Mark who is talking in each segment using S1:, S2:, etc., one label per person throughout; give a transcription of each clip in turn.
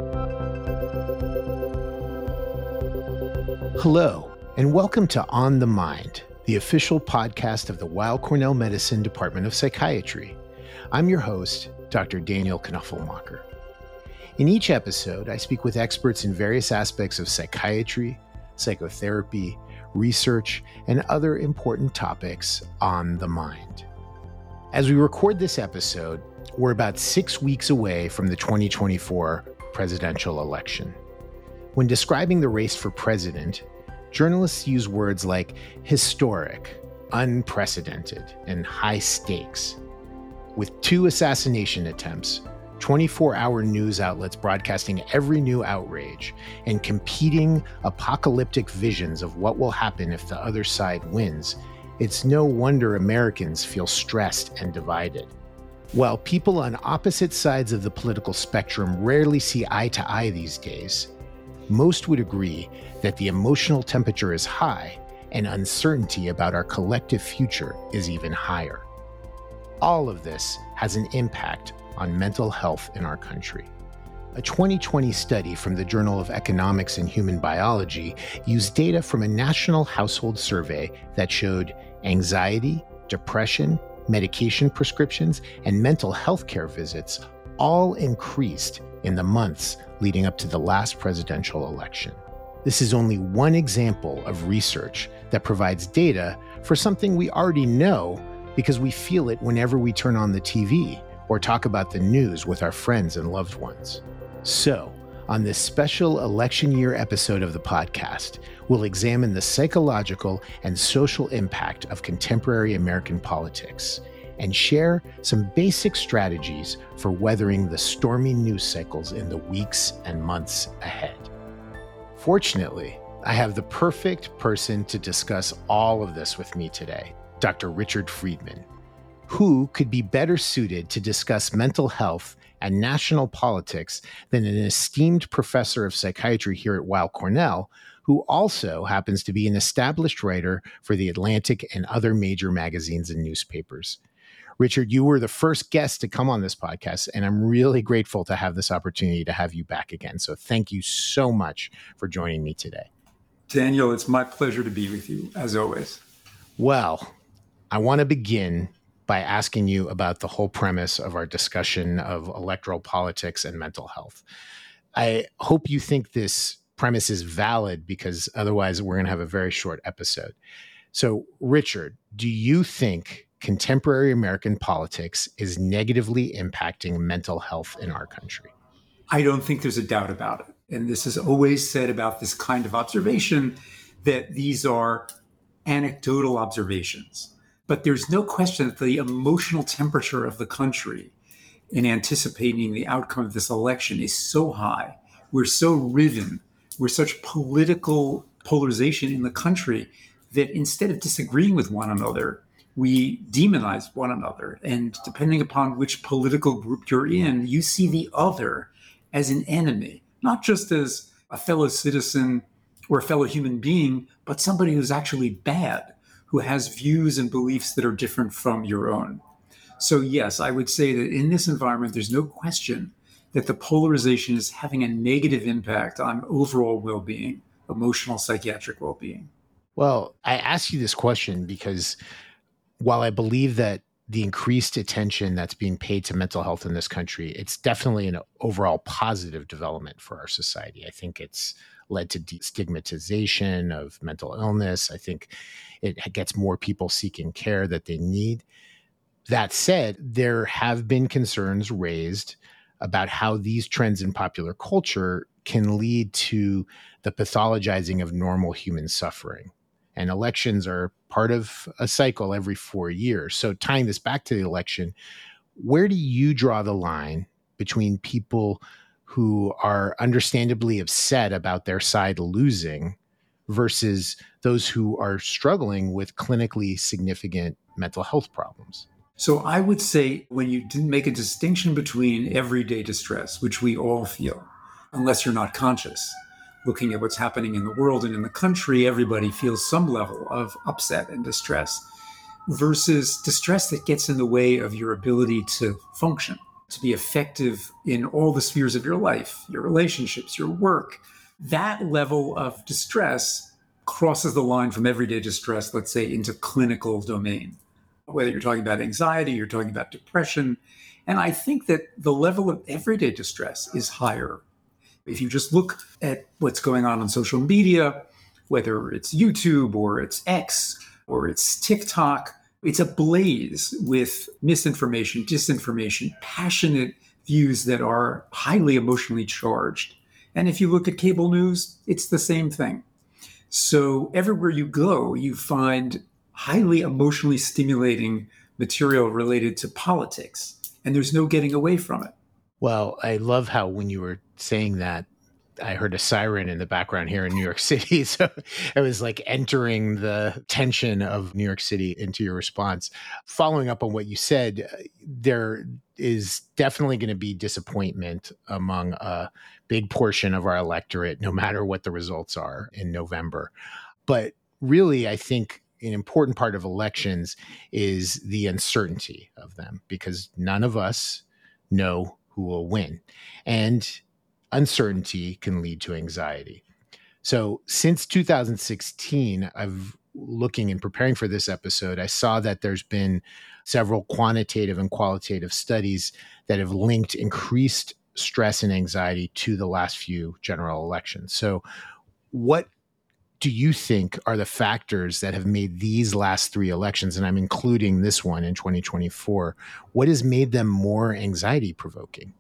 S1: Hello, and welcome to On the Mind, the official podcast of the Weill Cornell Medicine Department of Psychiatry. I'm your host, Dr. Daniel Knuffelmacher. In each episode, I speak with experts in various aspects of psychiatry, psychotherapy, research, and other important topics on the mind. As we record this episode, we're about 6 weeks away from the 2024 presidential election. When describing the race for president, journalists use words like historic, unprecedented, and high stakes. With 2 assassination attempts, 24-hour news outlets broadcasting every new outrage, and competing apocalyptic visions of what will happen if the other side wins, it's no wonder Americans feel stressed and divided. While people on opposite sides of the political spectrum rarely see eye to eye these days, most would agree that the emotional temperature is high and uncertainty about our collective future is even higher. All of this has an impact on mental health in our country. A 2020 study from the Journal of Economics and Human Biology used data from a national household survey that showed anxiety, depression, medication prescriptions, and mental health care visits all increased in the months leading up to the last presidential election. This is only one example of research that provides data for something we already know because we feel it whenever we turn on the TV or talk about the news with our friends and loved ones. So, on this special election year episode of the podcast, we'll examine the psychological and social impact of contemporary American politics and share some basic strategies for weathering the stormy news cycles in the weeks and months ahead. Fortunately, I have the perfect person to discuss all of this with me today, Dr. Richard Friedman. Who could be better suited to discuss mental health and national politics than an esteemed professor of psychiatry here at Weill Cornell, who also happens to be an established writer for The Atlantic and other major magazines and newspapers. Richard, you were the first guest to come on this podcast, and I'm really grateful to have this opportunity to have you back again. So thank you so much for joining me today.
S2: Daniel, it's my pleasure to be with you, as always.
S1: Well, I want to begin by asking you about the whole premise of our discussion of electoral politics and mental health. I hope you think this premise is valid because otherwise we're going to have a very short episode. So, Richard, do you think contemporary American politics is negatively impacting mental health in our country?
S2: I don't think there's a doubt about it. And this is always said about this kind of observation that these are anecdotal observations. But there's no question that the emotional temperature of the country in anticipating the outcome of this election is so high. We're so riven. We're such political polarization in the country that instead of disagreeing with one another, we demonize one another. And depending upon which political group you're in, you see the other as an enemy, not just as a fellow citizen or a fellow human being, but somebody who's actually bad, who has views and beliefs that are different from your own. So yes, I would say that in this environment, there's no question that the polarization is having a negative impact on overall well-being, emotional, psychiatric well-being.
S1: Well, I ask you this question because while I believe that the increased attention that's being paid to mental health in this country, it's definitely an overall positive development for our society. I think it's led to destigmatization of mental illness. I think it gets more people seeking care that they need. That said, there have been concerns raised about how these trends in popular culture can lead to the pathologizing of normal human suffering. And elections are part of a cycle every 4 years. So tying this back to the election, where do you draw the line between people who are understandably upset about their side losing versus those who are struggling with clinically significant mental health problems?
S2: So I would say when you didn't make a distinction between everyday distress, which we all feel, unless you're not conscious, looking at what's happening in the world and in the country, everybody feels some level of upset and distress versus distress that gets in the way of your ability to function. to be effective in all the spheres of your life, your relationships, your work. That level of distress crosses the line from everyday distress, let's say, into clinical domain. Whether you're talking about anxiety, you're talking about depression. And I think that the level of everyday distress is higher. If you just look at what's going on social media, whether it's YouTube or it's X or it's TikTok, it's ablaze with misinformation, disinformation, passionate views that are highly emotionally charged. And if you look at cable news, it's the same thing. So everywhere you go, you find highly emotionally stimulating material related to politics, and there's no getting away from it.
S1: Well, I love how when you were saying that, I heard a siren in the background here in New York City. So it was like entering the tension of New York City into your response. Following up on what you said, there is definitely going to be disappointment among a big portion of our electorate, no matter what the results are in November. But really, I think an important part of elections is the uncertainty of them, because none of us know who will win. And uncertainty can lead to anxiety. So since 2016, I've looking and preparing for this episode, I saw that there's been several quantitative and qualitative studies that have linked increased stress and anxiety to the last few general elections. So what do you think are the factors that have made these last three elections, and I'm including this one in 2024, what has made them more anxiety provoking?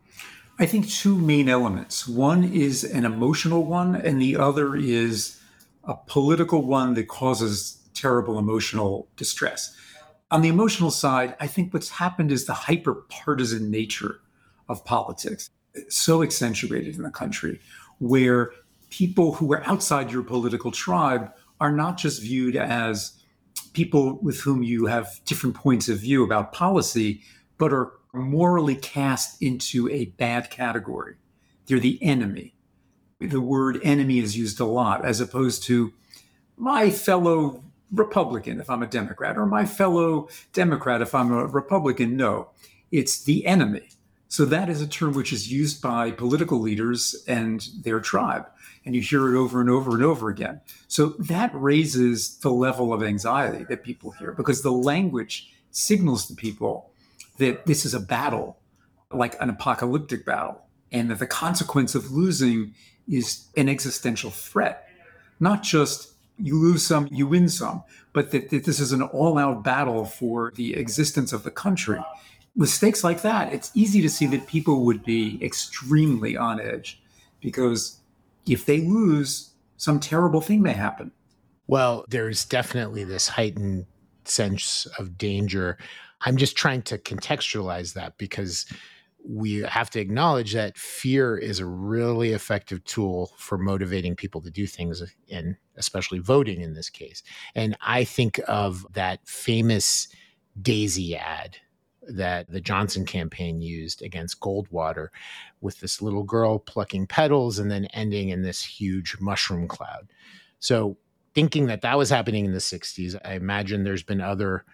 S2: I think two main elements. One is an emotional one, and the other is a political one that causes terrible emotional distress. On the emotional side, I think what's happened is the hyper-partisan nature of politics, so accentuated in the country, where people who are outside your political tribe are not just viewed as people with whom you have different points of view about policy, but are morally cast into a bad category. They're the enemy. The word enemy is used a lot, as opposed to my fellow Republican if I'm a Democrat, or my fellow Democrat if I'm a Republican. No, it's the enemy. So that is a term which is used by political leaders and their tribe. And you hear it over and over and over again. So that raises the level of anxiety that people hear, because the language signals to people that this is a battle, like an apocalyptic battle, and that the consequence of losing is an existential threat. Not just you lose some, you win some, but that this is an all-out battle for the existence of the country. With stakes like that, it's easy to see that people would be extremely on edge, because if they lose, some terrible thing may happen.
S1: Well, there's definitely this heightened sense of danger. I'm just trying to contextualize that, because we have to acknowledge that fear is a really effective tool for motivating people to do things, and especially voting in this case. And I think of that famous Daisy ad that the Johnson campaign used against Goldwater, with this little girl plucking petals and then ending in this huge mushroom cloud. So thinking that that was happening in the 60s, I imagine there's been other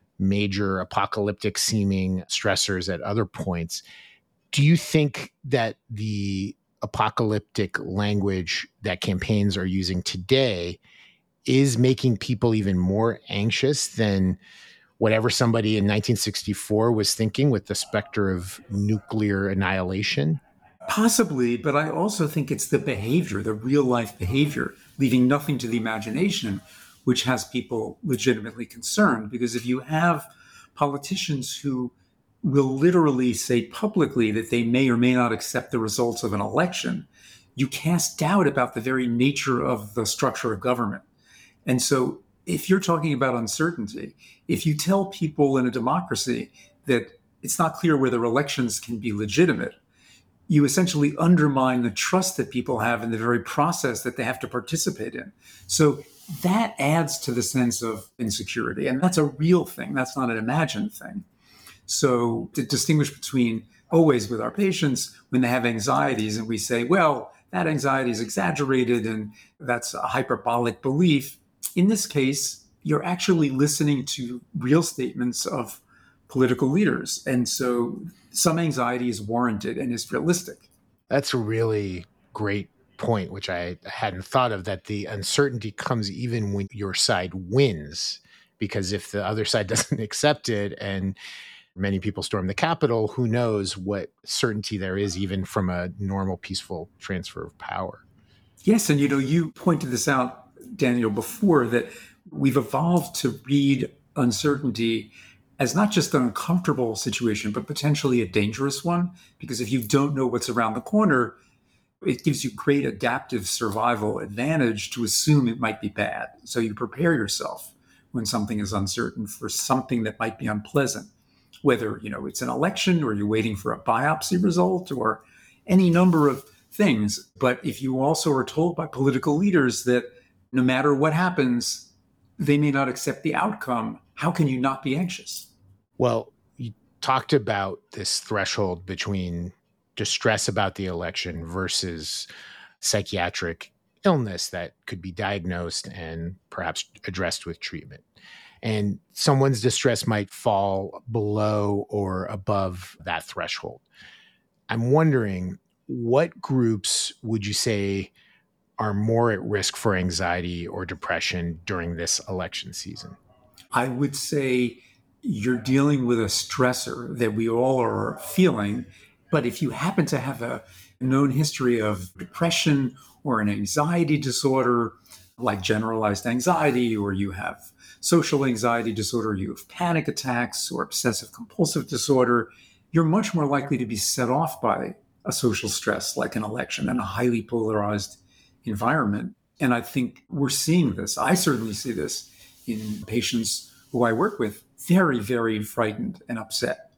S1: major apocalyptic seeming stressors at other points. Do you think that the apocalyptic language that campaigns are using today is making people even more anxious than whatever somebody in 1964 was thinking with the specter of nuclear annihilation?
S2: Possibly, but I also think it's the behavior, the real life behavior, leaving nothing to the imagination, which has people legitimately concerned. Because if you have politicians who will literally say publicly that they may or may not accept the results of an election, you cast doubt about the very nature of the structure of government. And so if you're talking about uncertainty, if you tell people in a democracy that it's not clear whether elections can be legitimate, you essentially undermine the trust that people have in the very process that they have to participate in. So that adds to the sense of insecurity. And that's a real thing. That's not an imagined thing. So to distinguish between always with our patients when they have anxieties and we say, well, that anxiety is exaggerated and that's a hyperbolic belief. In this case, you're actually listening to real statements of political leaders. And so some anxiety is warranted and is realistic.
S1: That's a really great point, which I hadn't thought of, that the uncertainty comes even when your side wins, because if the other side doesn't accept it and many people storm the Capitol, who knows what certainty there is even from a normal, peaceful transfer of power.
S2: Yes. And, you pointed this out, Daniel, before, that we've evolved to read uncertainty as not just an uncomfortable situation, but potentially a dangerous one. Because if you don't know what's around the corner, it gives you great adaptive survival advantage to assume it might be bad. So you prepare yourself when something is uncertain for something that might be unpleasant. Whether, it's an election or you're waiting for a biopsy result or any number of things. But if you also are told by political leaders that no matter what happens, they may not accept the outcome, how can you not be anxious?
S1: Well, you talked about this threshold between distress about the election versus psychiatric illness that could be diagnosed and perhaps addressed with treatment. And someone's distress might fall below or above that threshold. I'm wondering, what groups would you say are more at risk for anxiety or depression during this election season?
S2: I would say you're dealing with a stressor that we all are feeling. But if you happen to have a known history of depression or an anxiety disorder, like generalized anxiety, or you have social anxiety disorder, you have panic attacks or obsessive compulsive disorder, you're much more likely to be set off by a social stress like an election and a highly polarized environment. And I think we're seeing this. I certainly see this in patients who I work with, very, very frightened and upset.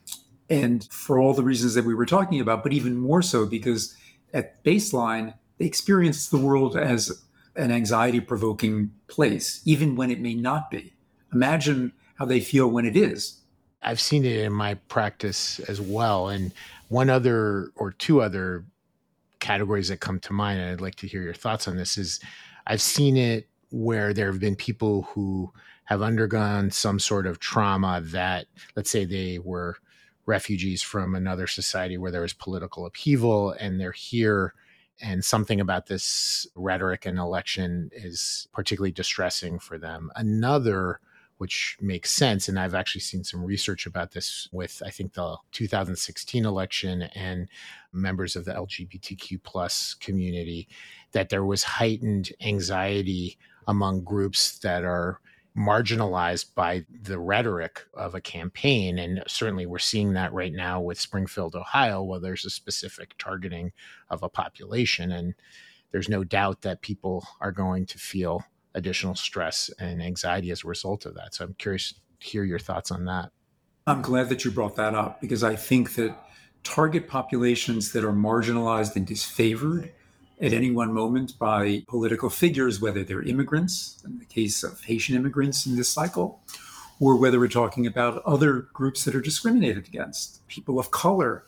S2: And for all the reasons that we were talking about, but even more so because at baseline, they experience the world as an anxiety-provoking place, even when it may not be. Imagine how they feel when it is.
S1: I've seen it in my practice as well. And one other or two other categories that come to mind, and I'd like to hear your thoughts on this, is I've seen it where there have been people who have undergone some sort of trauma that, let's say they were refugees from another society where there was political upheaval and they're here, and something about this rhetoric and election is particularly distressing for them. Another, which makes sense, and I've actually seen some research about this with, I think, the 2016 election and members of the LGBTQ plus community, that there was heightened anxiety among groups that are marginalized by the rhetoric of a campaign. And certainly we're seeing that right now with Springfield, Ohio, where there's a specific targeting of a population. And there's no doubt that people are going to feel additional stress and anxiety as a result of that. So I'm curious to hear your thoughts on that.
S2: I'm glad that you brought that up, because I think that target populations that are marginalized and disfavored at any one moment by political figures, whether they're immigrants, in the case of Haitian immigrants in this cycle, or whether we're talking about other groups that are discriminated against, people of color,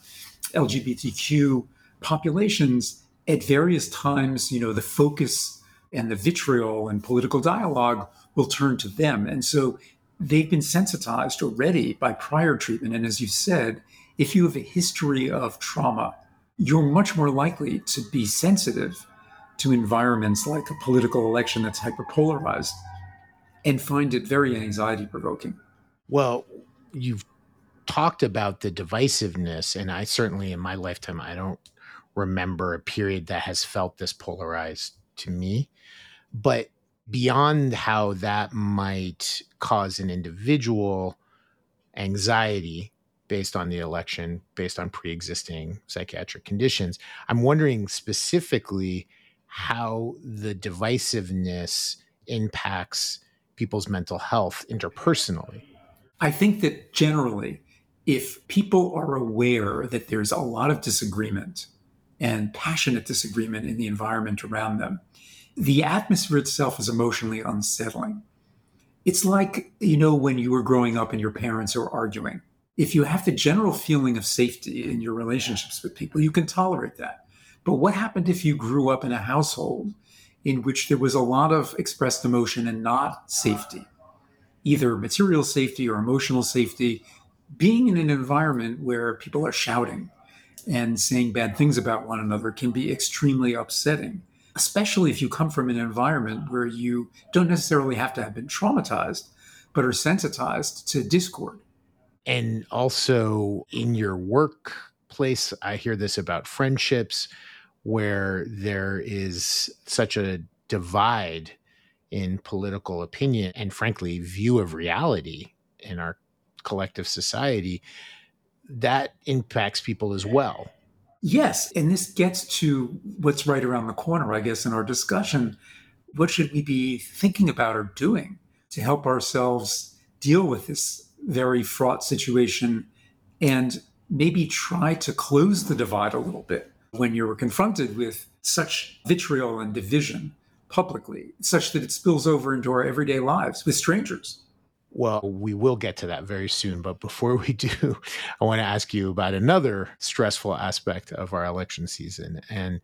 S2: LGBTQ populations, at various times, the focus and the vitriol and political dialogue will turn to them. And so they've been sensitized already by prior treatment. And as you said, if you have a history of trauma, you're much more likely to be sensitive to environments like a political election that's hyperpolarized and find it very anxiety provoking.
S1: Well, you've talked about the divisiveness, and I certainly in my lifetime, I don't remember a period that has felt this polarized to me. But beyond how that might cause an individual anxiety based on the election, based on pre-existing psychiatric conditions, I'm wondering specifically how the divisiveness impacts people's mental health interpersonally.
S2: I think that generally, if people are aware that there's a lot of disagreement and passionate disagreement in the environment around them, the atmosphere itself is emotionally unsettling. It's like, when you were growing up and your parents are arguing. If you have the general feeling of safety in your relationships with people, you can tolerate that. But what happened if you grew up in a household in which there was a lot of expressed emotion and not safety, either material safety or emotional safety? being in an environment where people are shouting and saying bad things about one another can be extremely upsetting, especially if you come from an environment where you don't necessarily have to have been traumatized, but are sensitized to discord.
S1: And also in your workplace, I hear this about friendships where there is such a divide in political opinion and, frankly, view of reality in our collective society that impacts people as well.
S2: Yes, and this gets to what's right around the corner, I guess, in our discussion. What should we be thinking about or doing to help ourselves deal with this very fraught situation and maybe try to close the divide a little bit when you're confronted with such vitriol and division publicly, such that it spills over into our everyday lives with strangers?
S1: Well, we will get to that very soon. But before we do, I want to ask you about another stressful aspect of our election season. And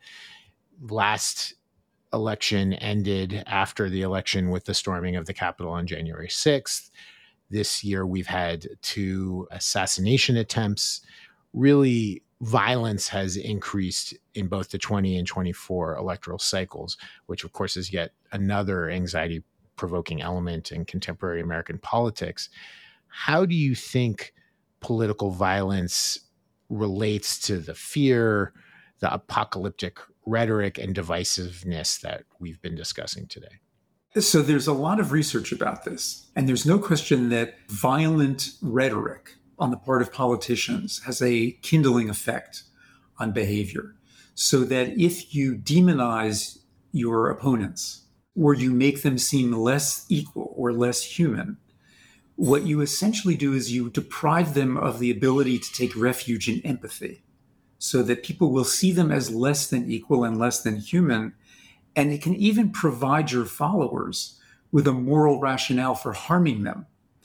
S1: last election ended after the election with the storming of the Capitol on January 6th. This year, we've had 2 assassination attempts. Really, violence has increased in both the 20 and 24 electoral cycles, which, of course, is yet another anxiety provoking element in contemporary American politics. How do you think political violence relates to the fear, the apocalyptic rhetoric, and divisiveness that we've been discussing today?
S2: So there's a lot of research about this, and there's no question that violent rhetoric on the part of politicians has a kindling effect on behavior. So that if you demonize your opponents or you make them seem less equal or less human, what you essentially do is you deprive them of the ability to take refuge in empathy, so that people will see them as less than equal and less than human. And it can even provide your followers with a moral rationale for harming them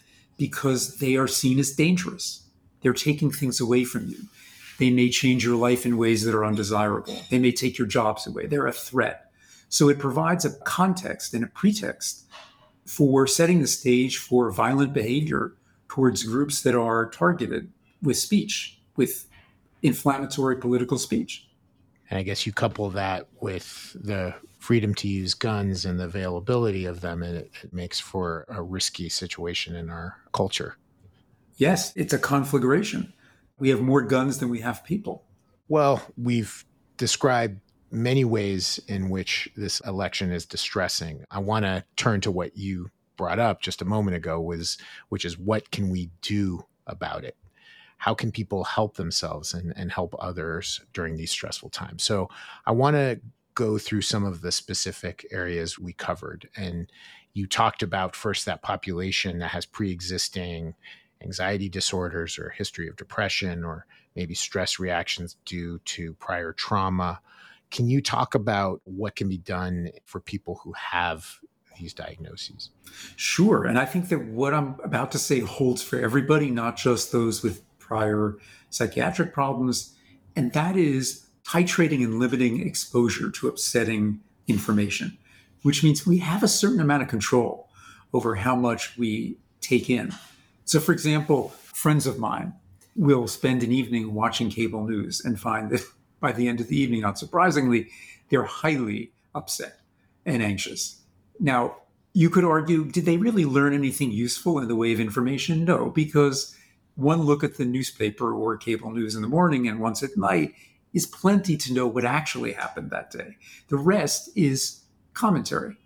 S2: because they are seen as dangerous. They're taking things away from you. They may change your life in ways that are undesirable. They may take your jobs away. They're a threat. So it provides a context and a pretext for setting the stage for violent behavior towards groups that are targeted with speech, with inflammatory political speech.
S1: And I guess you couple that with the freedom to use guns and the availability of them, and it makes for a risky situation in our culture.
S2: Yes, it's a conflagration. We have more guns than we have people.
S1: Well, we've described many ways in which this election is distressing. I want to turn to what you brought up just a moment ago, which is what can we do about it? How can people help themselves and help others during these stressful times? So I want to go through some of the specific areas we covered. And you talked about first that population that has pre-existing anxiety disorders or history of depression or maybe stress reactions due to prior trauma. Can you talk about what can be done for people who have these diagnoses?
S2: Sure. And I think that what I'm about to say holds for everybody, not just those with prior psychiatric problems. And that is titrating and limiting exposure to upsetting information, which means we have a certain amount of control over how much we take in. So, for example, friends of mine will spend an evening watching cable news and find that by the end of the evening, not surprisingly, they're highly upset and anxious. Now, you could argue, did they really learn anything useful in the way of information? No, because one look at the newspaper or cable news in the morning and once at night is plenty to know what actually happened that day. The rest is commentary.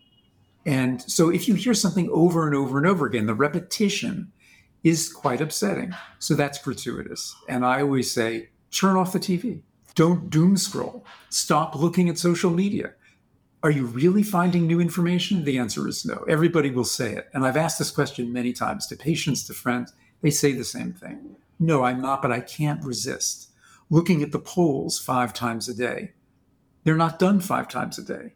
S2: And so if you hear something over and over and over again, the repetition is quite upsetting. So that's gratuitous. And I always say, turn off the TV. Don't doom scroll. Stop looking at social media. Are you really finding new information? The answer is no. Everybody will say it. And I've asked this question many times to patients, to friends. They say the same thing. No, I'm not, but I can't resist. Looking at the polls 5 times a day. They're not done 5 times a day.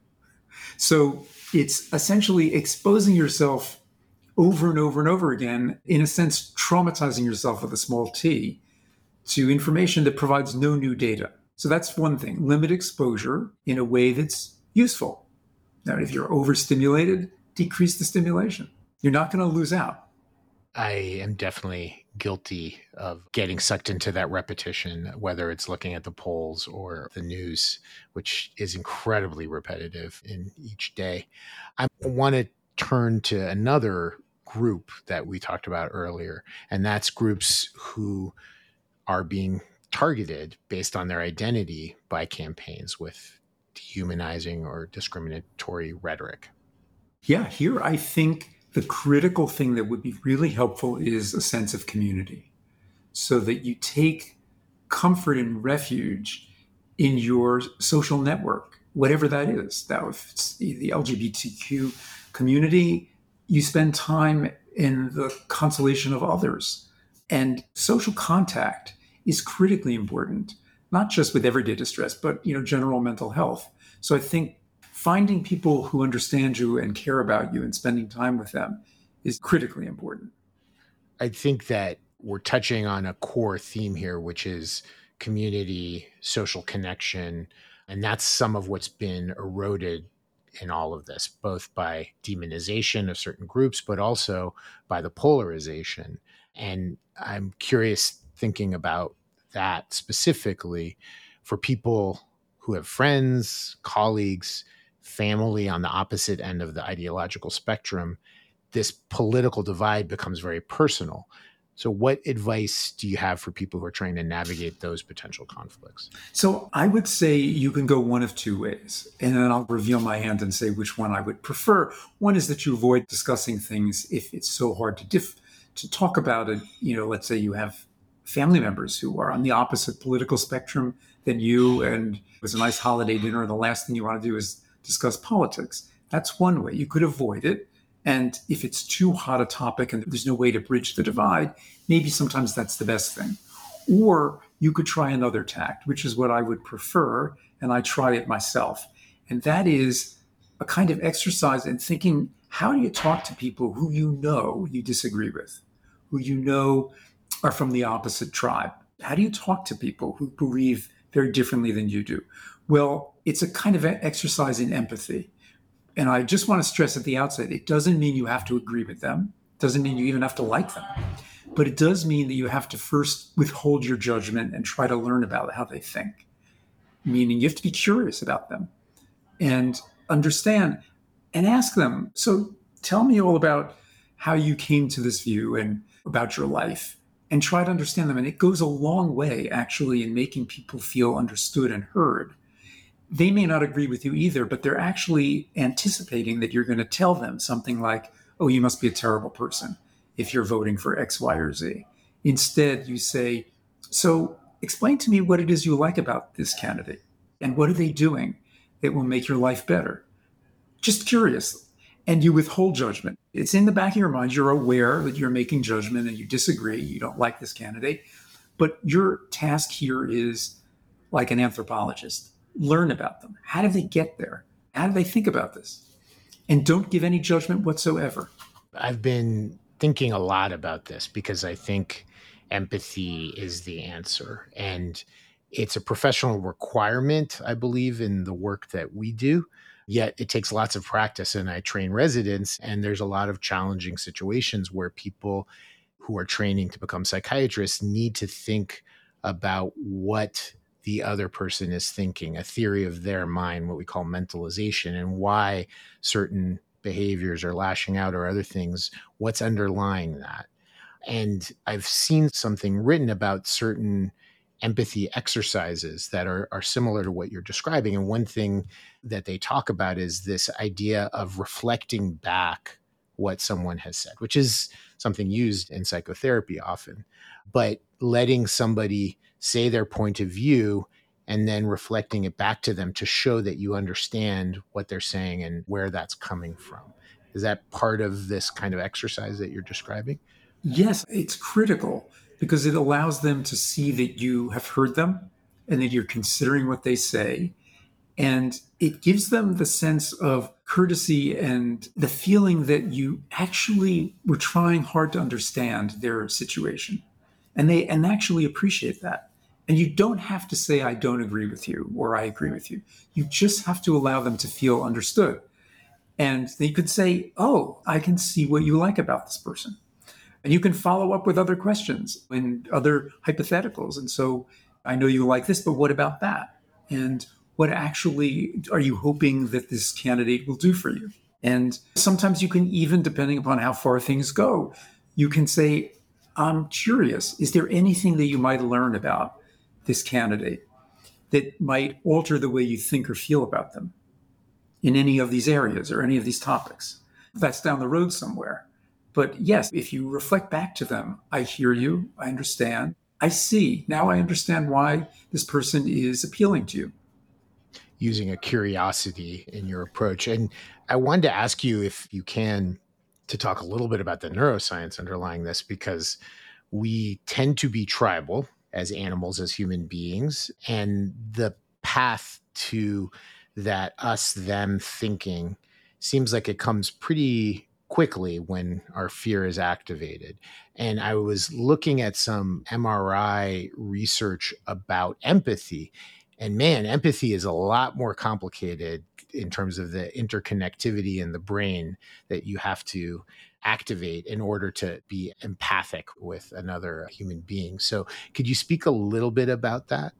S2: So it's essentially exposing yourself over and over and over again, in a sense, traumatizing yourself with a small t, to information that provides no new data. So that's one thing. Limit exposure in a way that's useful. Now, if you're overstimulated, decrease the stimulation. You're not going to lose out.
S1: I am definitely guilty of getting sucked into that repetition, whether it's looking at the polls or the news, which is incredibly repetitive in each day. I want to turn to another group that we talked about earlier, and that's groups who are being targeted based on their identity by campaigns with dehumanizing or discriminatory rhetoric.
S2: Yeah, here I think the critical thing that would be really helpful is a sense of community, so that you take comfort and refuge in your social network, whatever that is. Now, if it's the LGBTQ community, you spend time in the consolation of others. And social contact is critically important, not just with everyday distress, but general mental health. So I think finding people who understand you and care about you and spending time with them is critically important.
S1: I think that we're touching on a core theme here, which is community, social connection. And that's some of what's been eroded in all of this, both by demonization of certain groups, but also by the polarization. And I'm curious, thinking about that specifically for people who have friends, colleagues, family on the opposite end of the ideological spectrum, this political divide becomes very personal. So what advice do you have for people who are trying to navigate those potential conflicts?
S2: So I would say you can go one of two ways, and then I'll reveal my hand and say which one I would prefer. One is that you avoid discussing things if it's so hard to talk about it. Let's say you have family members who are on the opposite political spectrum than you, and it was a nice holiday dinner, and the last thing you want to do is discuss politics. That's one way. You could avoid it. And if it's too hot a topic and there's no way to bridge the divide, maybe sometimes that's the best thing. Or you could try another tact, which is what I would prefer, and I try it myself. And that is a kind of exercise in thinking, how do you talk to people who you disagree with, who are from the opposite tribe? How do you talk to people who believe very differently than you do? Well, it's a kind of exercise in empathy. And I just want to stress at the outset, it doesn't mean you have to agree with them. It doesn't mean you even have to like them. But it does mean that you have to first withhold your judgment and try to learn about how they think. Meaning you have to be curious about them and understand and ask them, so tell me all about how you came to this view and about your life, and try to understand them. And it goes a long way, actually, in making people feel understood and heard. They may not agree with you either, but they're actually anticipating that you're going to tell them something like, oh, you must be a terrible person if you're voting for X, Y, or Z. Instead, you say, so explain to me what it is you like about this candidate and what are they doing that will make your life better? Just curious. And you withhold judgment. It's in the back of your mind. You're aware that you're making judgment and you disagree. You don't like this candidate. But your task here is like an anthropologist. Learn about them. How did they get there? How do they think about this? And don't give any judgment whatsoever.
S1: I've been thinking a lot about this because I think empathy is the answer. And it's a professional requirement, I believe, in the work that we do. Yet it takes lots of practice. And I train residents, and there's a lot of challenging situations where people who are training to become psychiatrists need to think about what the other person is thinking, a theory of their mind, what we call mentalization, and why certain behaviors are lashing out or other things, what's underlying that. And I've seen something written about certain empathy exercises that are similar to what you're describing. And one thing that they talk about is this idea of reflecting back what someone has said, which is something used in psychotherapy often, but letting somebody say their point of view and then reflecting it back to them to show that you understand what they're saying and where that's coming from. Is that part of this kind of exercise that you're describing?
S2: Yes, it's critical because it allows them to see that you have heard them and that you're considering what they say. And it gives them the sense of courtesy and the feeling that you actually were trying hard to understand their situation. And they actually appreciate that. And you don't have to say, I don't agree with you or I agree with you. You just have to allow them to feel understood. And they could say, oh, I can see what you like about this person. And you can follow up with other questions and other hypotheticals. And so I know you like this, but what about that? And what actually are you hoping that this candidate will do for you? And sometimes you can even, depending upon how far things go, you can say, I'm curious, is there anything that you might learn about this candidate that might alter the way you think or feel about them in any of these areas or any of these topics? That's down the road somewhere. But yes, if you reflect back to them, I hear you, I understand, I see. Now I understand why this person is appealing to you.
S1: Using a curiosity in your approach. And I wanted to ask you, if you can, to talk a little bit about the neuroscience underlying this, because we tend to be tribal as animals, as human beings, and the path to that us them thinking seems like it comes pretty quickly when our fear is activated. And I was looking at some MRI research about empathy, and man, empathy is a lot more complicated in terms of the interconnectivity in the brain that you have to activate in order to be empathic with another human being. So could you speak a little bit about that?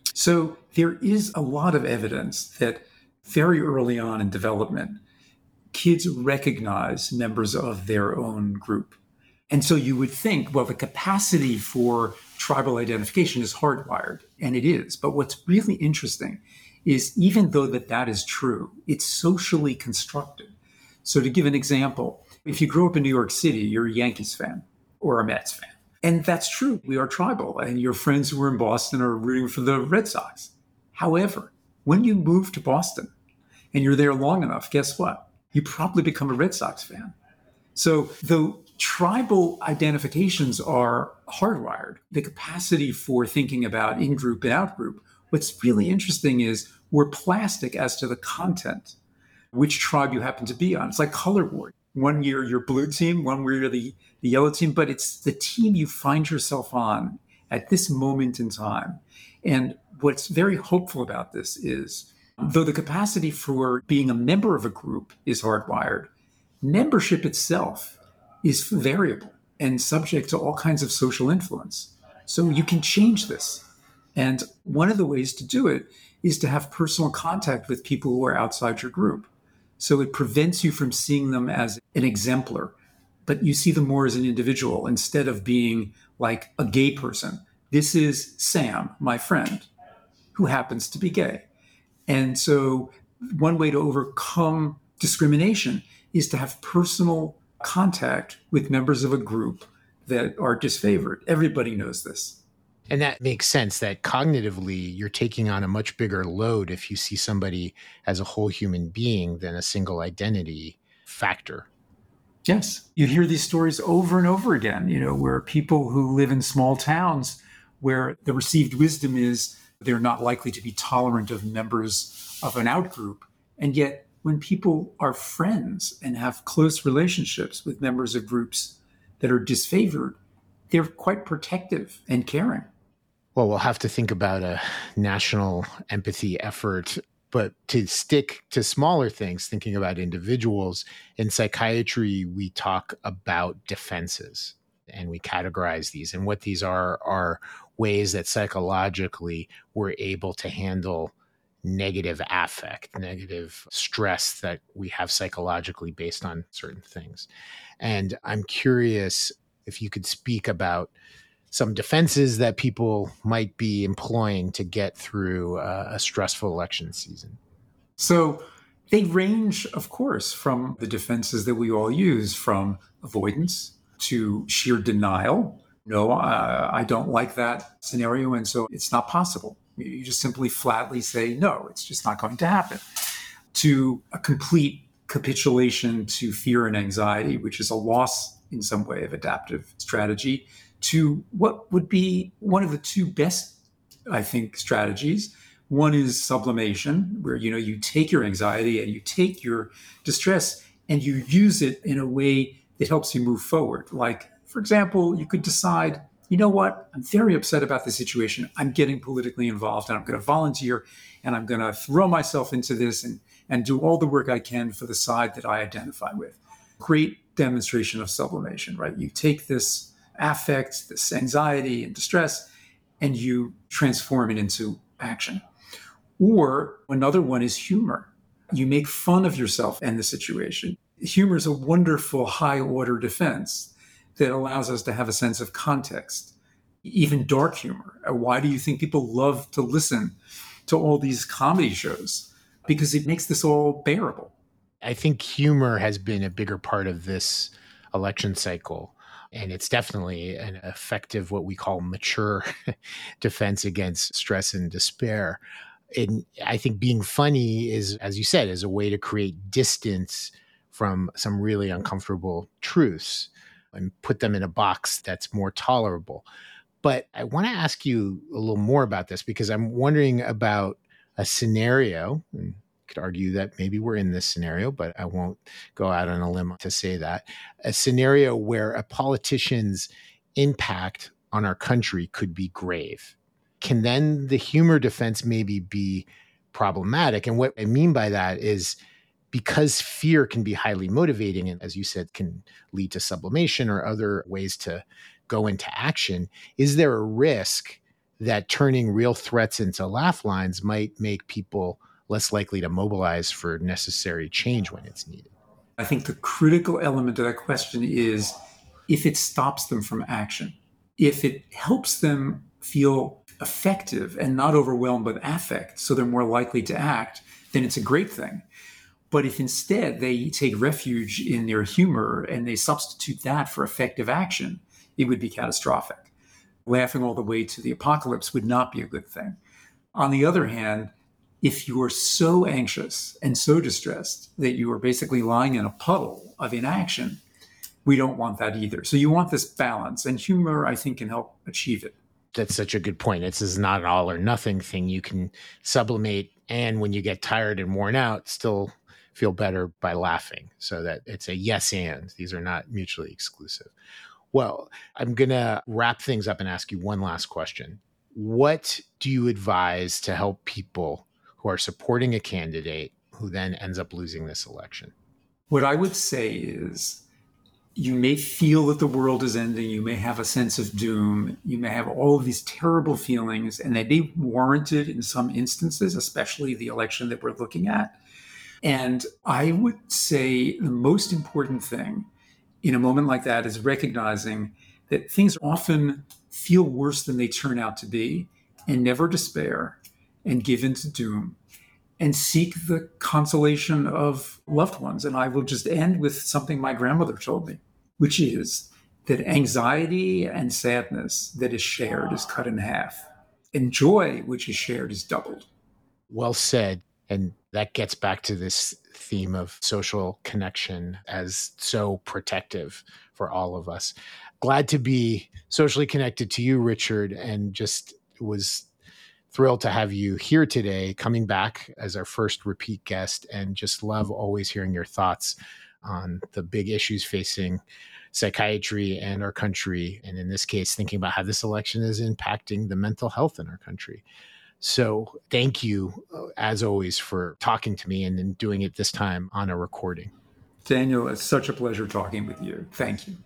S2: So there is a lot of evidence that very early on in development, kids recognize members of their own group. And so you would think, well, the capacity for tribal identification is hardwired, and it is. But what's really interesting is, even though that is true, it's socially constructed. So to give an example, if you grow up in New York City, you're a Yankees fan or a Mets fan. And that's true. We are tribal, and your friends who are in Boston are rooting for the Red Sox. However, when you move to Boston and you're there long enough, guess what? You probably become a Red Sox fan. So the tribal identifications are hardwired. The capacity for thinking about in-group and out-group. What's really interesting is we're plastic as to the content, which tribe you happen to be on. It's like color board. One year you're blue team, one year you're the yellow team, but it's the team you find yourself on at this moment in time. And what's very hopeful about this is, though the capacity for being a member of a group is hardwired, membership itself is variable and subject to all kinds of social influence. So you can change this. And one of the ways to do it is to have personal contact with people who are outside your group. So it prevents you from seeing them as an exemplar, but you see them more as an individual instead of being like a gay person. This is Sam, my friend, who happens to be gay. And so one way to overcome discrimination is to have personal contact with members of a group that are disfavored. Everybody knows this.
S1: And that makes sense, that cognitively you're taking on a much bigger load if you see somebody as a whole human being than a single identity factor.
S2: Yes. You hear these stories over and over again, where people who live in small towns where the received wisdom is they're not likely to be tolerant of members of an outgroup. And yet when people are friends and have close relationships with members of groups that are disfavored, they're quite protective and caring.
S1: Well, we'll have to think about a national empathy effort, but to stick to smaller things, thinking about individuals, in psychiatry, we talk about defenses and we categorize these. And what these are ways that psychologically we're able to handle negative affect, negative stress that we have psychologically based on certain things. And I'm curious if you could speak about some defenses that people might be employing to get through a stressful election season.
S2: So they range, of course, from the defenses that we all use, from avoidance to sheer denial. No, I don't like that scenario, and so it's not possible. You just simply flatly say, no, it's just not going to happen. To a complete capitulation to fear and anxiety, which is a loss in some way of adaptive strategy, to what would be one of the two best, I think, strategies. One is sublimation, where you take your anxiety and you take your distress and you use it in a way that helps you move forward. Like, for example, you could decide, you know what, I'm very upset about the situation. I'm getting politically involved and I'm going to volunteer and I'm going to throw myself into this and do all the work I can for the side that I identify with. Great demonstration of sublimation, right? You take this affect, this anxiety and distress, and you transform it into action. Or another one is humor. You make fun of yourself and the situation. Humor is a wonderful high order defense that allows us to have a sense of context, even dark humor. Why do you think people love to listen to all these comedy shows? Because it makes this all bearable.
S1: I think humor has been a bigger part of this election cycle. And it's definitely an effective, what we call mature defense against stress and despair. And I think being funny is, as you said, is a way to create distance from some really uncomfortable truths and put them in a box that's more tolerable. But I want to ask you a little more about this because I'm wondering about a scenario. And could argue that maybe we're in this scenario, but I won't go out on a limb to say that. A scenario where a politician's impact on our country could be grave. Can then the humor defense maybe be problematic? And what I mean by that is because fear can be highly motivating and, as you said, can lead to sublimation or other ways to go into action, is there a risk that turning real threats into laugh lines might make people less likely to mobilize for necessary change when it's needed?
S2: I think the critical element of that question is if it stops them from action, if it helps them feel effective and not overwhelmed with affect, so they're more likely to act, then it's a great thing. But if instead they take refuge in their humor and they substitute that for effective action, it would be catastrophic. Laughing all the way to the apocalypse would not be a good thing. On the other hand, if you are so anxious and so distressed that you are basically lying in a puddle of inaction, we don't want that either. So you want this balance, and humor, I think, can help achieve it.
S1: That's such a good point. This is not an all or nothing thing. You can sublimate, and when you get tired and worn out, still feel better by laughing, so that it's a yes and. These are not mutually exclusive. Well, I'm going to wrap things up and ask you one last question. What do you advise to help people who are supporting a candidate who then ends up losing this election?
S2: What I would say is you may feel that the world is ending. You may have a sense of doom. You may have all of these terrible feelings, and they may be warranted in some instances, especially the election that we're looking at. And I would say the most important thing in a moment like that is recognizing that things often feel worse than they turn out to be, and never despair and give in to doom and seek the consolation of loved ones. And I will just end with something my grandmother told me, which is that anxiety and sadness that is shared is cut in half, and joy, which is shared, is doubled.
S1: Well said. And that gets back to this theme of social connection as so protective for all of us. Glad to be socially connected to you, Richard, and just was thrilled to have you here today, coming back as our first repeat guest, and just love always hearing your thoughts on the big issues facing psychiatry and our country. And in this case, thinking about how this election is impacting the mental health in our country. So thank you, as always, for talking to me and doing it this time on a recording.
S2: Daniel, it's such a pleasure talking with you. Thank you.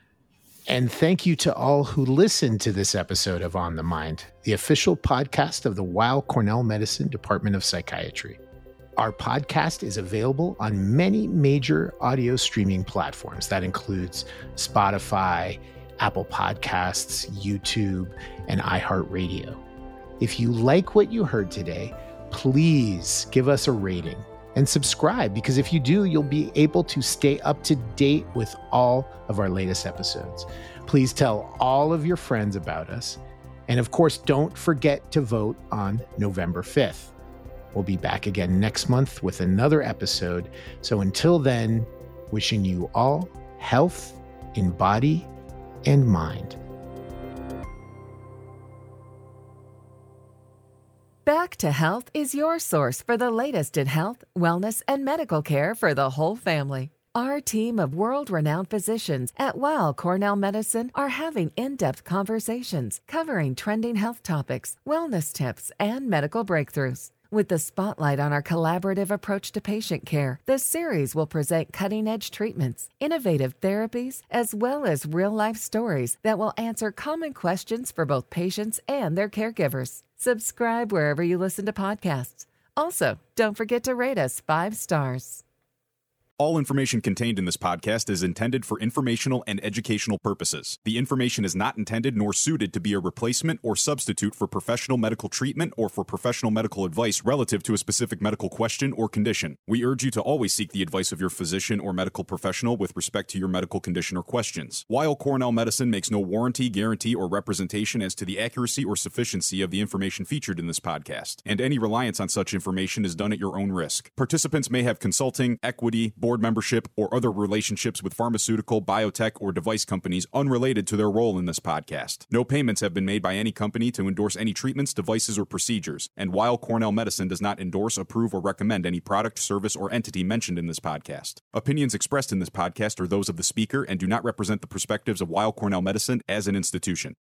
S1: And thank you to all who listened to this episode of On the Mind, the official podcast of the Weill Cornell Medicine Department of Psychiatry. Our podcast is available on many major audio streaming platforms. That includes Spotify, Apple Podcasts, YouTube, and iHeartRadio. If you like what you heard today, please give us a rating and subscribe, because if you do, you'll be able to stay up to date with all of our latest episodes. Please tell all of your friends about us. And of course, don't forget to vote on November 5th. We'll be back again next month with another episode. So until then, wishing you all health in body and mind.
S3: Back to Health is your source for the latest in health, wellness, and medical care for the whole family. Our team of world-renowned physicians at Weill Cornell Medicine are having in-depth conversations covering trending health topics, wellness tips, and medical breakthroughs. With the spotlight on our collaborative approach to patient care, the series will present cutting-edge treatments, innovative therapies, as well as real-life stories that will answer common questions for both patients and their caregivers. Subscribe wherever you listen to podcasts. Also, don't forget to rate us 5 stars.
S4: All information contained in this podcast is intended for informational and educational purposes. The information is not intended nor suited to be a replacement or substitute for professional medical treatment or for professional medical advice relative to a specific medical question or condition. We urge you to always seek the advice of your physician or medical professional with respect to your medical condition or questions. Weill Cornell Medicine makes no warranty, guarantee, or representation as to the accuracy or sufficiency of the information featured in this podcast, and any reliance on such information is done at your own risk. Participants may have consulting, equity, board membership, or other relationships with pharmaceutical, biotech, or device companies unrelated to their role in this podcast. No payments have been made by any company to endorse any treatments, devices, or procedures, and Weill Cornell Medicine does not endorse, approve, or recommend any product, service, or entity mentioned in this podcast. Opinions expressed in this podcast are those of the speaker and do not represent the perspectives of Weill Cornell Medicine as an institution.